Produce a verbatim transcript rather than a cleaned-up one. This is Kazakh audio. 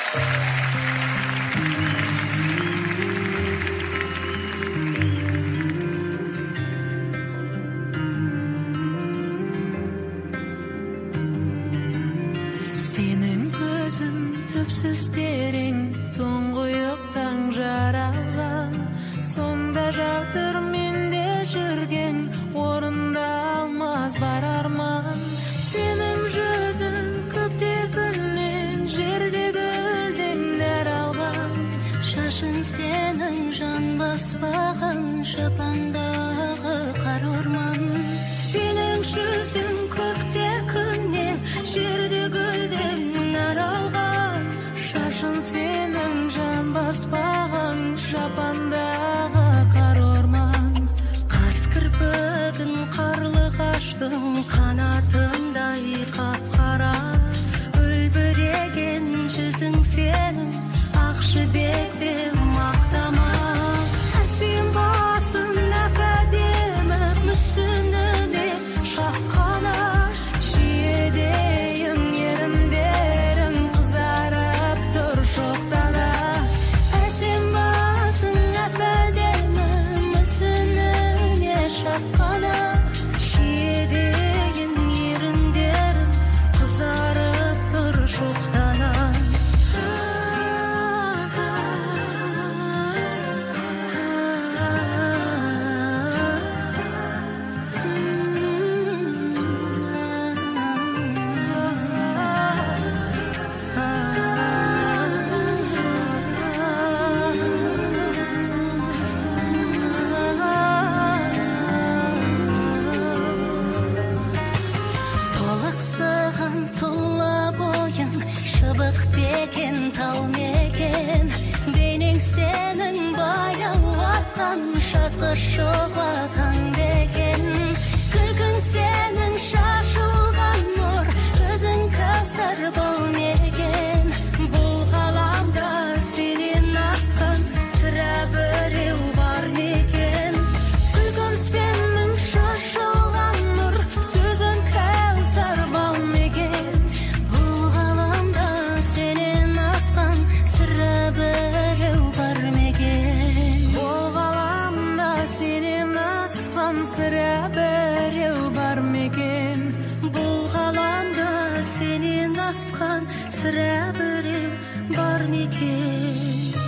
Senin gözün tüpsüz terin, toңгуюктан жаралган. Сонда жатыр менде жүрген, орында алмас бар арман. Senin жүзүң көктө күннен, жерде гүлдеңдер алган. Шашың сенің жан баспаган, жапандагы кара орман. Senin жүзүң көктө күннен, жерде гүлдеңдер алган. Шашың сенің жан баспаган, жапандагы кара орман. Каз кірпігін қарлығаштың қанатындай қап-қара. Үлбіреген жүзің сенің, ақ жібекті мақтама. Әсем басың әп-әдемі, мүсініде шаққана. Жиедейін еріндерің қызарып тұр шоқтана. Әсем басың әп-әдемі, мүсініде шаққана. Жиедейін еріндерің қызарып тұр шоқтана. Толықсыған тұла бойың, шыбық бекен тал мекен. Бейнең сенің баяу атқан, жазғы шұғлатаң бекен. Күлкің сенің шашылған нұр, көзің кәусар бұл мекен. Бұл ғаламда сенен асқан, сірә біреу бар мекен. Күлкің сенің шашылған нұр, сөзің кәусар бал мекен. Бұл ғаламда сенен асқан, сірә біреу бар мекен. Бұл ғаламда сенен асқан, сірә біреу бар мекен. Бұл ғаламда сенен асқан, сірә біреу бар мекен.